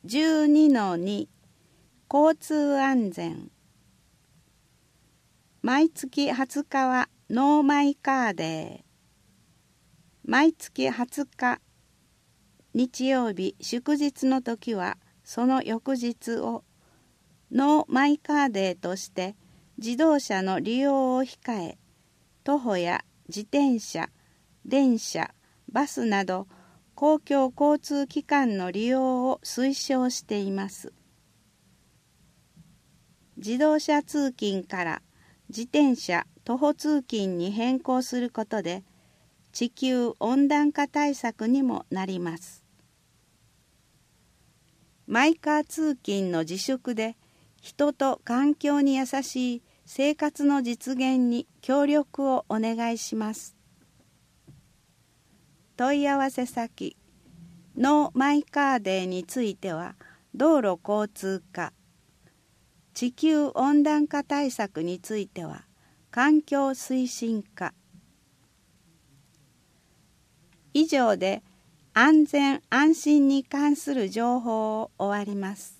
12-2 交通安全。毎月20日はノーマイカーデー。毎月20日日曜日祝日の時はその翌日をノーマイカーデーとして自動車の利用を控え、徒歩や自転車、電車、バスなど公共交通機関の利用を推奨しています。自動車通勤から自転車、徒歩通勤に変更することで地球温暖化対策にもなります。マイカー通勤の自粛で人と環境に優しい生活の実現に協力をお願いします。問い合わせ先ノーマイカーデーについては道路交通課、地球温暖化対策については環境推進課。以上で安全安心に関する情報を終わります。